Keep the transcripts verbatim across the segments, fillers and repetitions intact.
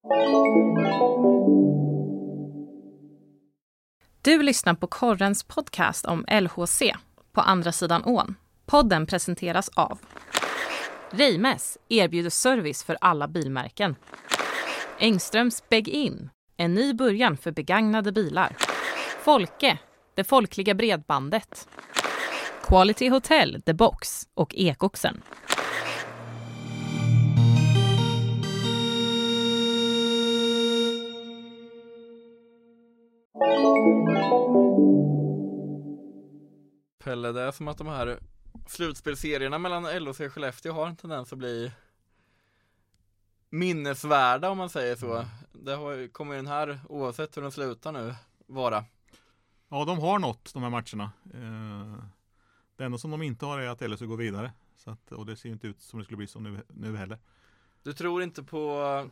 Du lyssnar på Korrens podcast om L H C, På andra sidan ån. Podden presenteras av Reimes erbjuder service för alla bilmärken. Engströms Beg-In, en ny början för begagnade bilar. Folke, det folkliga bredbandet. Quality Hotel, The Box och Ekoxen. Pelle, det är som att de här slutspelserierna mellan L H C och Skellefteå har en tendens att bli minnesvärda, om man säger så. Det har, kommer den här, oavsett hur den slutar nu, vara. Ja, de har nått de här matcherna. Det enda som de inte har är att L H C går vidare. Så att, och det ser inte ut som det skulle bli så nu, nu heller. Du tror inte på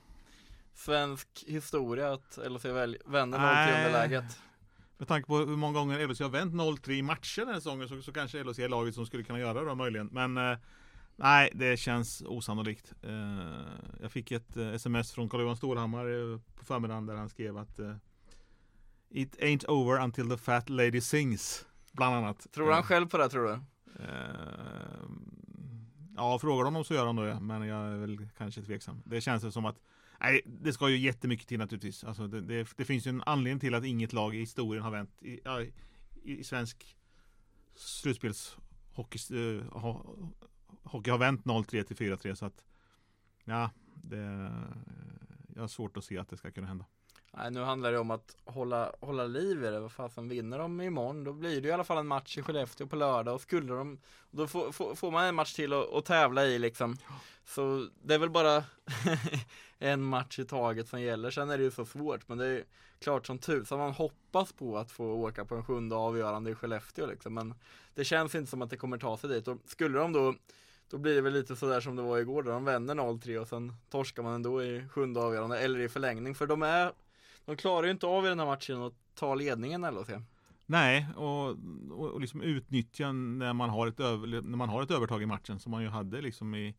svensk historia att L H C väl, vänder noll tre underläget? Med tanke på hur många gånger L H C har vänt noll tre i matcher den här säsongen, så, så kanske L H C är laget som skulle kunna göra det möjligen. Men eh, nej, det känns osannolikt. Eh, jag fick ett eh, sms från Carl-Johan Stålhammar eh, på förmiddagen där han skrev att eh, it ain't over until the fat lady sings, bland annat. Tror han själv på det, tror du? Eh, ja, frågar honom så gör han det, men jag är väl kanske tveksam. Det känns som att nej, det ska ju jättemycket till naturligtvis. Alltså det, det, det finns ju en anledning till att inget lag i historien har vänt i, ja, i, i svensk slutspelshockey uh, ho, hockey har vänt noll tre till fyra tre, så att ja, det, jag har svårt att se att det ska kunna hända. Nej, nu handlar det om att hålla, hålla liv i det. Vad fan, vinner de imorgon, då blir det i alla fall en match i Skellefteå på lördag. Och skulle de, då får, får, får man en match till att, att tävla i liksom. Så det är väl bara en match i taget som gäller. Sen är det ju så svårt, men det är klart som tusan man hoppas på att få åka på en sjunde avgörande i Skellefteå liksom. Men det känns inte som att det kommer ta sig dit. Och skulle de då, då blir det väl lite sådär som det var igår, då de vänder noll tre och sen torskar man ändå i sjunde avgörande eller i förlängning. För de är De klarar ju inte av i den här matchen att ta ledningen, eller så. Nej, och, och, och liksom utnyttja när man har ett över, när man har ett övertag i matchen som man ju hade liksom i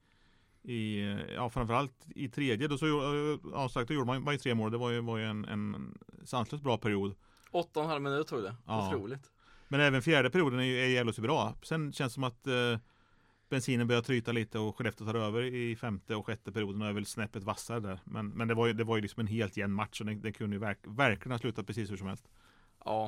i ja, framförallt i tredje då så ja, sagt, då gjorde man ju tre mål. Det var ju, var ju en, en sanslöst bra period. Åtta och en halv minut tog det. Ja. Otroligt. Men även fjärde perioden är ju är jävligt bra. Sen känns det som att eh, bensinen börjar tryta lite och Skellefteå tar över i femte och sjätte perioden och är väl snäppet vassare där. Men, men det var ju det var ju liksom en helt jämn match och det, det kunde ju verk, verkligen ha slutat precis hur som helst. Ja.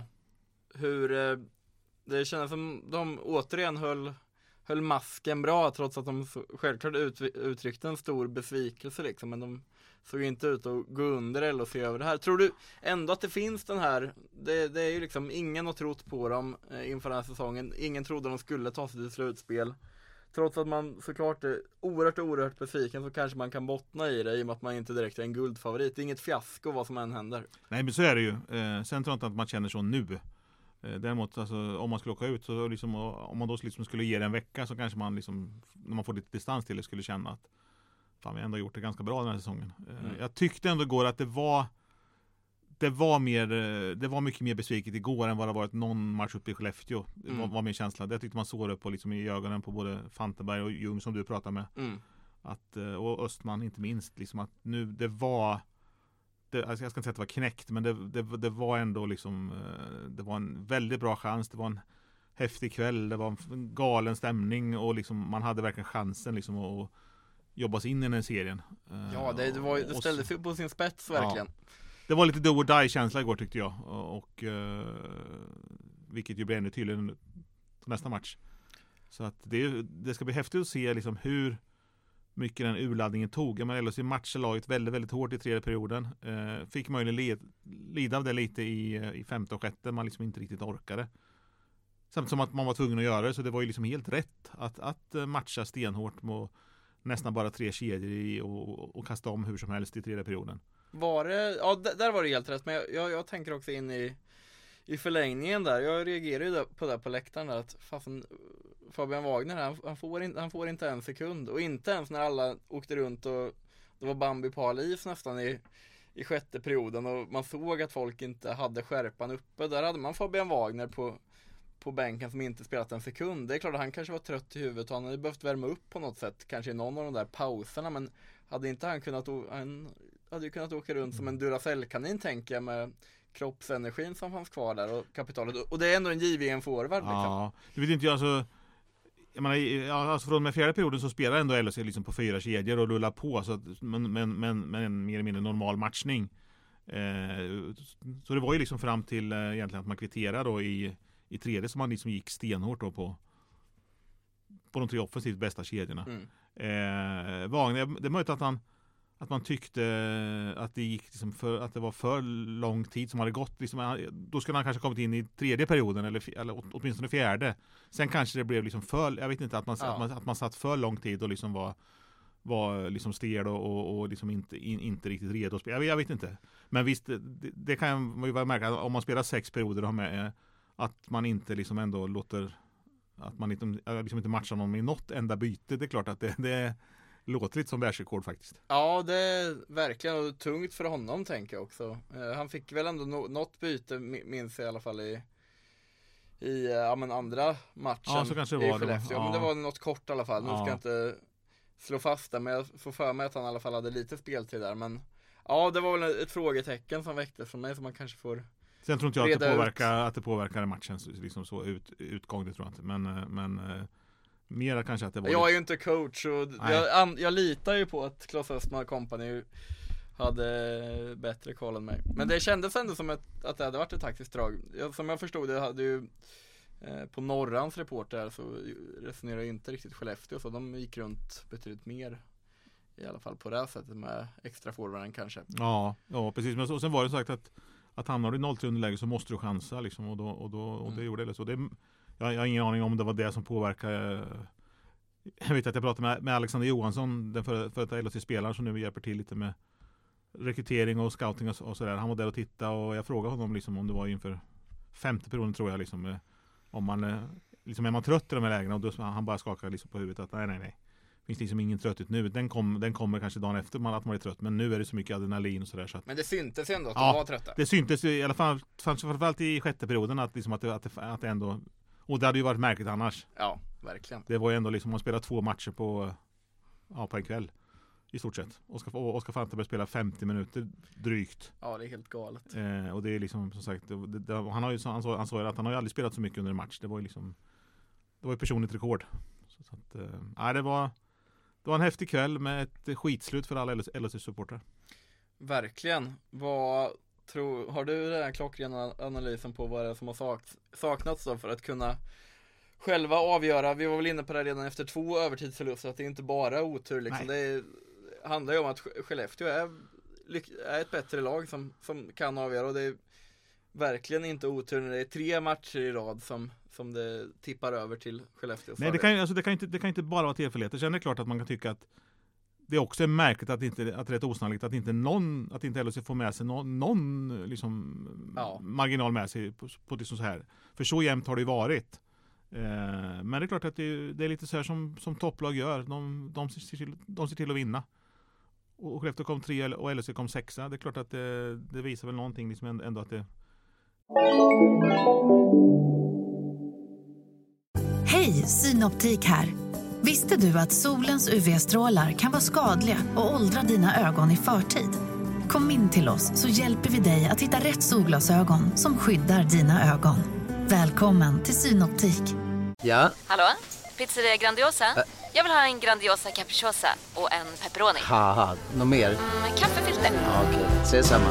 Hur eh, det kändes som de återigen höll höll masken bra, trots att de så, självklart ut, uttryckte en stor besvikelse liksom, men de såg inte ut att gå under eller att se över det här. Tror du ändå att det finns den här, det, det är ju liksom ingen har trott på dem eh, inför den här säsongen, ingen trodde de skulle ta sig till slutspel. Trots att man såklart är oerhört, oerhört besviken, så kanske man kan bottna i det i och med att man inte direkt är en guldfavorit. Det är inget fiasko vad som än händer. Nej, men så är det ju. Eh, sen tror jag inte att man känner så nu. Eh, däremot, alltså, om man skulle åka ut, så liksom, om man då liksom skulle ge det en vecka, så kanske man liksom, när man får lite distans till det, skulle känna att fan, vi ändå gjort det ganska bra den här säsongen. Eh, mm. Jag tyckte ändå igår att det var det var mer det var mycket mer besviket igår än vad det varit någon match uppe i Skellefteå. Mm. Var, var min känsla. Det tyckte man såg det på liksom i ögonen på både Fantenberg och Ljung som du pratar med. Mm. Att och Östman inte minst liksom, att nu det var det, jag ska inte säga att det var knäckt, men det, det, det var ändå liksom det var en väldigt bra chans. Det var en häftig kväll, det var en galen stämning och liksom man hade verkligen chansen liksom att jobba sig in i den här serien. Ja, det, det var det ställde sig på sin spets verkligen. Ja. Det var lite do or die-känsla igår tyckte jag. Och, och, uh, vilket ju blir ännu tydligare nästa match. Så att det, det ska bli häftigt att se liksom hur mycket den urladdningen tog. Jag menar, L H C matchade laget väldigt, väldigt hårt i tredje perioden. Uh, fick möjligen led, lida av det lite i, i femte och sjätte. Man liksom inte riktigt orkade. Samtidigt som att man var tvungen att göra det. Så det var ju liksom helt rätt att, att matcha stenhårt med nästan bara tre kedjor i och, och, och kasta om hur som helst i tredje perioden. Var det, ja, d- där var det helt rätt. Men jag, jag, jag tänker också in i, i förlängningen där. Jag reagerade ju på det på läktaren där, att fasen, Fabian Wagner, han, han, får in, han får inte en sekund. Och inte ens när alla åkte runt och det var Bambi på all is nästan i, i sjätte perioden. Och man såg att folk inte hade skärpan uppe. Där hade man Fabian Wagner på, på bänken som inte spelat en sekund. Det är klart att han kanske var trött i huvudet. Han hade behövt värma upp på något sätt. Kanske i någon av de där pauserna. Men hade inte han kunnat... Han, hade ju kunnat åka runt som en Duracell-kanin, tänker jag, med kroppsenergin som fanns kvar där och kapitalet. Och det är ändå en given forward. Liksom. Ja, det vet inte jag, alltså, jag menar, ja, alltså från den fjärde perioden så spelar ändå L H C liksom på fyra kedjor och rullar på, så att, men, men, men, men en mer eller mindre normal matchning. Eh, så det var ju liksom fram till eh, egentligen att man kvitterade då i, i tredje, som man liksom gick stenhårt då på på de tre offensivt bästa kedjorna. Mm. Eh, Wagner, det är möjligt att han att man tyckte att det gick liksom för, att det var för lång tid som hade gått. Liksom, då skulle han kanske kommit in i tredje perioden eller, eller åtminstone fjärde. Sen kanske det blev liksom för, jag vet inte, att man, ja. att man, att man satt för lång tid och liksom var, var liksom stel och, och, och liksom inte, in, inte riktigt redo att spela. Jag, jag vet inte. Men visst, det, det kan man ju vara märka om man spelar sex perioder och har med, att man inte liksom ändå låter, att man inte, liksom inte matchar någon med något enda byte. Det är klart att det, det låter lite som världsrekord faktiskt. Ja, det är verkligen tungt för honom, tänker jag också. Uh, han fick väl ändå no- något byte, minns jag i alla fall, i, i uh, ja, men andra matchen. Ja, så kanske det var. I Skellefteå. Ja. Men det var något kort i alla fall. Nu ja. ska jag inte slå fast det, men jag får för mig att han i alla fall hade lite speltid där. Men ja, det var väl ett frågetecken som väcktes från mig, som man kanske får. Sen tror inte jag att det påverkar, att det påverkar matchen liksom så ut, utgång, det tror jag inte. Men, men mer kanske att det var. Jag är ju inte coach, och jag, jag litar ju på att Claes Östman Company hade bättre koll än mig. Men det kändes ändå som ett, att det hade varit ett taktiskt drag. Jag, som jag förstod det hade ju eh, på Norrans reporter så resonerade inte riktigt Skellefteå, så de gick runt betydligt mer, i alla fall på det här sättet, med extra forwarden kanske. Ja, ja precis. Men så, sen var det sagt att att hamnar du i noll tre underläge så måste du chansa liksom, och, då, och, då, och det mm. gjorde det. Så det jag, jag har ingen aning om det var det som påverkade. Jag vet att jag pratade med, med Alexander Johansson, den före för L H C-spelaren som nu hjälper till lite med rekrytering och scouting och, och sådär. Han var där och tittade, och jag frågade honom liksom, om det var inför femte perioden, tror jag, liksom, om man liksom, är man trött i de här lägena, och då, han bara skakade liksom på huvudet att nej, nej, nej. Finns det liksom ingen trötthet nu. Den, kom, den kommer kanske dagen efter man, att man är trött. Men nu är det så mycket adrenalin och sådär. Så att, men det syntes ändå att ja, de var trötta. Det syntes i alla fall, framförallt i sjätte perioden, att, liksom att, det, att, det, att det ändå. Och det hade ju varit märkligt annars. Ja, verkligen. Det var ju ändå liksom, man spelar två matcher på, ja, på en kväll. I stort sett. Oskar, Oskar Fantenberg spelar femtio minuter drygt. Ja, det är helt galet. Eh, och det är liksom, som sagt, det, det, han har ju, han sa, han sa att han har ju aldrig spelat så mycket under en match. Det var ju liksom, det var ju personligt rekord. Så, så att, eh, nej, det var Det var en häftig kväll med ett skitslut för alla L H C-supportrar. Verkligen. Vad tror, har du den här klockrena analysen på vad det är som har sak, saknats då för att kunna själva avgöra? Vi var väl inne på det redan efter två övertidsförluster, att det är inte bara otur liksom. Det är, handlar ju om att Skellefteå är, är ett bättre lag som, som kan avgöra, och det är verkligen inte otur när det är tre matcher i rad som som det tippar över till Skellefteå. Nej, det kan, alltså, det, kan inte, det kan inte bara vara tillfälligheter. Sen är det klart att man kan tycka att det också är märkligt att, inte, att det är rätt osannolikt att inte någon, att inte L H C får med sig någon, någon liksom, ja. marginal med sig på, på det så här. För så jämnt har det ju varit. Eh, men det är klart att det, det är lite så här som, som topplag gör. De, de, ser till, de ser till att vinna. Och Skellefteå kom tre och L H C kom sexa. Det är klart att det, det visar väl någonting liksom ändå att det. Hej, Synoptik här. Visste du att solens U V-strålar kan vara skadliga och åldra dina ögon i förtid? Kom in till oss så hjälper vi dig att hitta rätt solglasögon som skyddar dina ögon. Välkommen till Synoptik. Ja? Hallå? Pizzeria Grandiosa? Ä- Jag vill ha en Grandiosa capriciosa och en pepperoni. Haha, något mer? Mm, kaffefilter. Ja, okej, okay. Ses samma.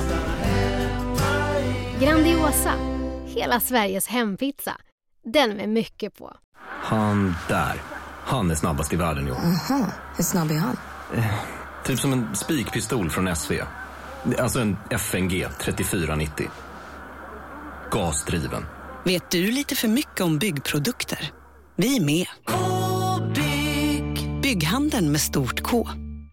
Grandiosa, hela Sveriges hempizza. Den med mycket på. Han där, han är snabbast i världen, jo. Aha, hur snabb är han? Eh, typ som en spikpistol från S V. Alltså en F N G trettiofyra nittio. Gasdriven. Vet du lite för mycket om byggprodukter? Vi är med. K-bygg. Bygghandeln med stort K.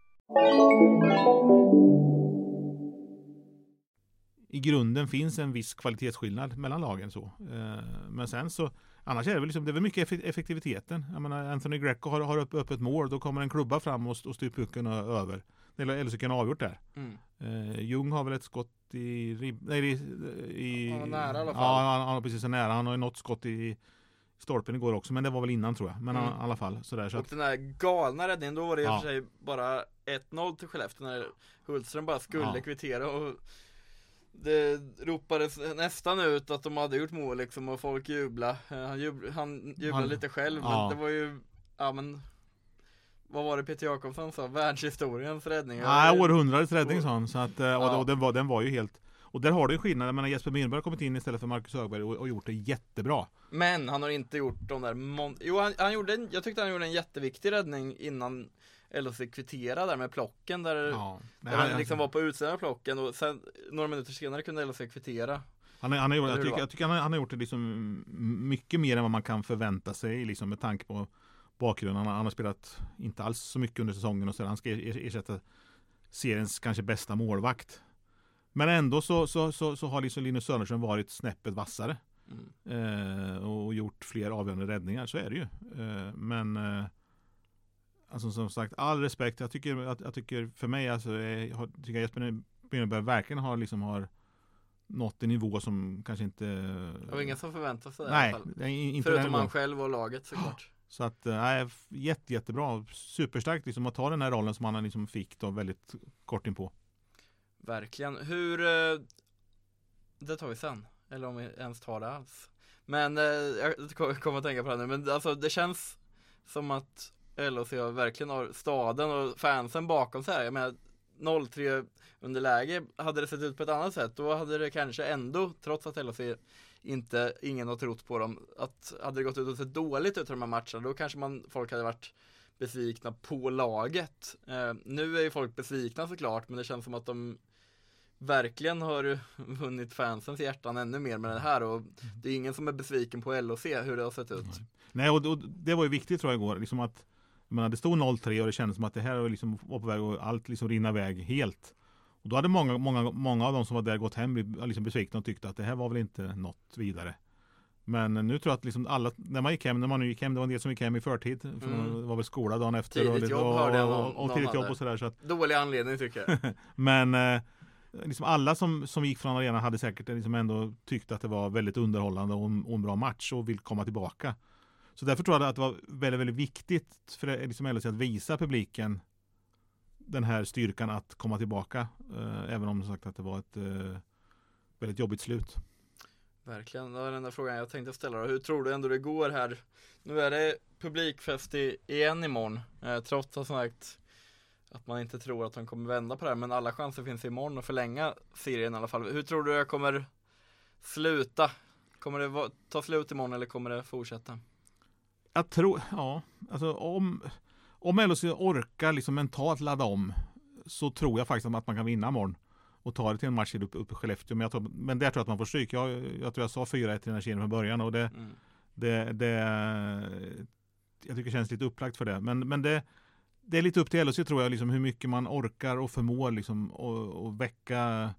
I grunden finns en viss kvalitetsskillnad mellan lagen så. Men sen så, annars är det väl liksom, det är väl mycket effektiviteten. Jag menar, Anthony Greco har, har upp, upp ett mål, då kommer en klubba fram och, och styr pucken över. Eller, eller så kan han avgjort där. Mm. Uh, Ljung har väl ett skott i... Nej, i, i ja, nära i alla fall. Ja, han har precis så nära. Han har ju något skott i stolpen igår också, men det var väl innan tror jag. Men mm. i alla fall sådär. Så och att, den där galna räddningen, då var det i och ja. för sig bara ett noll till Skellefteå när Hultström bara skulle ja. kvittera och det ropades nästan ut att de hade gjort mål liksom, och folk jubla. Han, jubl, han jublade han, lite själv, ja. men det var ju, ja men vad var det Peter Jakobsson sa? Världshistoriens räddning. Nej, århundradets räddning sa han. Så att, och, ja. och den, var, den var ju helt... Och där har du en skillnad. Jag menar, Jesper Myrberg har kommit in istället för Marcus Högberg och, och gjort det jättebra. Men han har inte gjort de där... Mon- jo, han, han gjorde en, jag tyckte han gjorde en jätteviktig räddning innan L H C kvittera där med plocken. Där, ja. där han liksom var på utsidan av plocken och sen några minuter senare kunde L H C kvittera. Han, han har gjort, jag tycker, jag tycker han, har, han har gjort det liksom mycket mer än vad man kan förvänta sig liksom, med tanke på bakgrunden. Han, han har spelat inte alls så mycket under säsongen och så han ska ersätta seriens kanske bästa målvakt. Men ändå så, så, så, så har liksom Linus Söderström varit snäppet vassare mm. eh, och gjort fler avgörande räddningar, så är det ju. Eh, men eh, alltså som sagt, all respekt. Jag tycker, jag, jag tycker för mig alltså, jag har, tycker jag Jesper Myrberg verkligen har, liksom, har nått en nivå som kanske inte... Det var ingen som förväntade sig det. Nej, i alla fall. Inte förutom han själv och laget såklart. Så att, nej, jätte, jättebra. Superstarkt liksom att ta den här rollen som han liksom fick då väldigt kort in på. Verkligen. Hur, det tar vi sen. Eller om vi ens tar det alls. Men jag kommer att tänka på det nu. Men alltså det känns som att L H C verkligen har staden och fansen bakom sig. Jag menar, noll tre underläge, hade det sett ut på ett annat sätt, då hade det kanske ändå, trots att L H C inte, ingen har trott på dem, att hade det gått ut och sett dåligt ut i de här matcherna, då kanske man, folk hade varit besvikna på laget. Eh, nu är ju folk besvikna såklart, men det känns som att de verkligen har vunnit fansens hjärtan ännu mer med det här, och det är ingen som är besviken på L H C hur det har sett ut. Nej, Nej och, och det var ju viktigt tror jag igår, liksom att man, det stod noll tre och det kändes som att det här var, liksom, var på väg och allt liksom rinna iväg helt. Och då hade många, många, många av de som var där gått hem liksom besvikna och tyckte att det här var väl inte något vidare. Men nu tror jag att liksom alla, när man gick hem, när man nu gick hem, det var en del som gick hem i förtid. För mm. Det var väl skola dagen efter. Tidigt och, jobb och, hörde jag och, någon, och, och tidigt jobb och sådär. Så att, dålig anledning tycker jag. Men eh, liksom alla som, som gick från arenan hade säkert liksom ändå tyckt att det var väldigt underhållande och en, och en bra match och vill komma tillbaka. Så därför tror jag att det var väldigt, väldigt viktigt för liksom L H C att visa publiken den här styrkan att komma tillbaka. Eh, även om sagt att det var ett eh, väldigt jobbigt slut. Verkligen, det var den enda frågan jag tänkte ställa då. Hur tror du ändå det går här? Nu är det publikfest i, igen imorgon. Eh, trots att, sagt, att man inte tror att han kommer vända på det här. Men alla chanser finns imorgon att förlänga serien i alla fall. Hur tror du det kommer sluta? Kommer det va- ta slut imorgon eller kommer det fortsätta? Jag tror, ja, alltså om, om L H C orkar liksom mentalt ladda om, så tror jag faktiskt att man kan vinna imorgon och ta det till en match uppe upp i Skellefteå. Men, jag tror, men där tror jag att man får stryk. Jag, jag tror jag sa fyra ett i den här serien från början och det, mm. det, det jag tycker det känns lite upplagt för det. Men, men det, det är lite upp till L H C tror jag, liksom, hur mycket man orkar och förmår liksom, och, och väcka,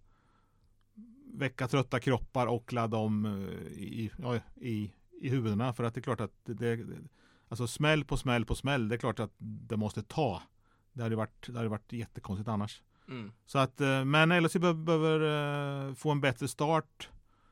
väcka trötta kroppar och ladda om i, ja, i i huvudena, för att det är klart att det, alltså smäll på smäll på smäll, det är klart att det måste ta. Det hade varit, det hade varit jättekonstigt annars. Mm. Så att, men L H C behöver få en bättre start.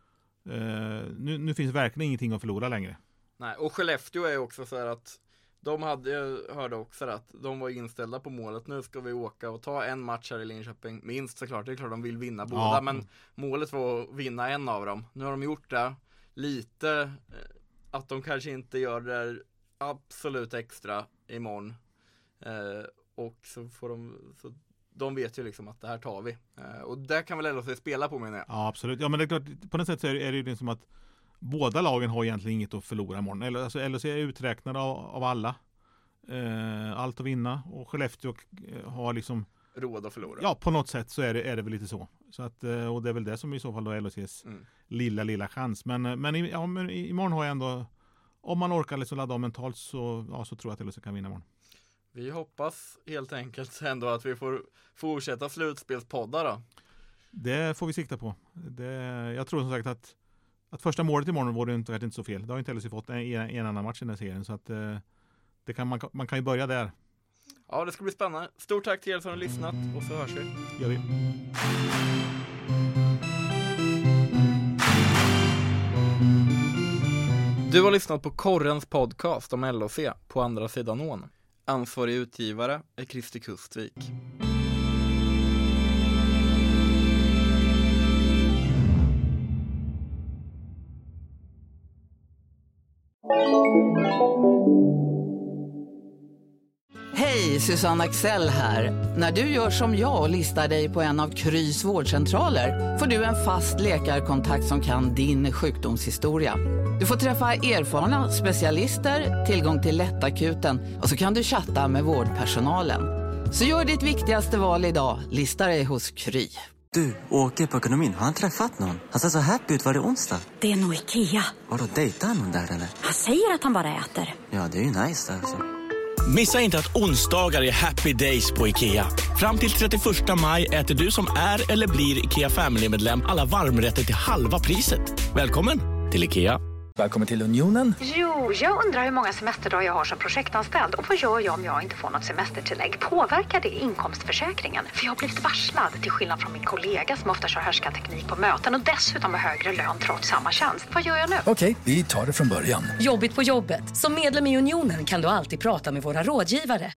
Nu, nu finns verkligen ingenting att förlora längre. Nej, och Skellefteå är också så här att de hade, jag hörde också att de var inställda på målet. Nu ska vi åka och ta en match här i Linköping. Minst såklart, det är klart de vill vinna båda, ja. Men målet var att vinna en av dem. Nu har de gjort det. Lite att de kanske inte gör det absolut extra imorgon. Eh, och så får de, så de vet ju liksom att det här tar vi. Eh, och där kan väl L H C spela på, menar jag. Ja, absolut. Ja, men det är klart, på något sätt så är det, är det ju liksom att båda lagen har egentligen inget att förlora imorgon. Eller, alltså L H C är uträknade av, av alla. Eh, allt att vinna. Och Skellefteå har liksom råd att förlora. Ja, på något sätt så är det, är det väl lite så. Så att, och det är väl det som i så fall då L H C:s mm. lilla, lilla chans. Men, men, ja, men imorgon har jag ändå, om man orkar liksom ladda om mentalt så, ja, så tror jag att L H C kan vinna imorgon. Vi hoppas helt enkelt ändå att vi får fortsätta slutspelspodda då. Det får vi sikta på. Det, jag tror som sagt att, att första målet imorgon var det inte, inte så fel. Det har inte L H C fått en, en annan match i den här serien. Så att det kan, man, man kan ju börja där. Ja, det ska bli spännande. Stort tack till er som har lyssnat och så hörs vi. Gör vi. Du har lyssnat på Korrens podcast om L H C på andra sidan ån. Ansvarig utgivare är Christer Kustvik. Hej, Susanne Axel här. När du gör som jag och listar dig på en av Krys vårdcentraler får du en fast läkarkontakt som kan din sjukdomshistoria. Du får träffa erfarna specialister, tillgång till lättakuten och så kan du chatta med vårdpersonalen. Så gör ditt viktigaste val idag, lista dig hos Kry. Du, åker på ekonomin. Har han träffat någon? Han ser så happy ut. Var det onsdag? Det är nog Ikea. Har du dejtat någon där eller? Han säger att han bara äter. Ja, det är ju nice alltså. Missa inte att onsdagar är happy days på Ikea. Fram till trettioförsta maj äter du som är eller blir Ikea Family-medlem alla varmrätter till halva priset. Välkommen till Ikea. Välkommen till Unionen. Jo, jag undrar hur många semesterdagar jag har som projektanställd. Och vad gör jag om jag inte får något semestertillägg? Påverkar det inkomstförsäkringen? För jag har blivit varslad, till skillnad från min kollega som ofta kör härskarteknik på möten och dessutom har högre lön trots samma tjänst. Vad gör jag nu? Okej, vi tar det från början. Jobbigt på jobbet. Som medlem i Unionen kan du alltid prata med våra rådgivare.